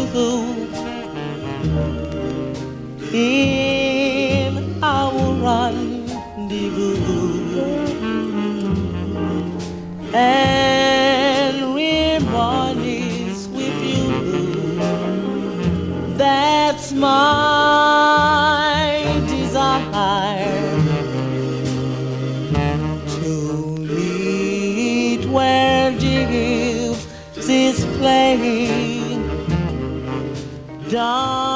in our rendezvous and reminisce with you. That's my desire, to meet where gypsies play.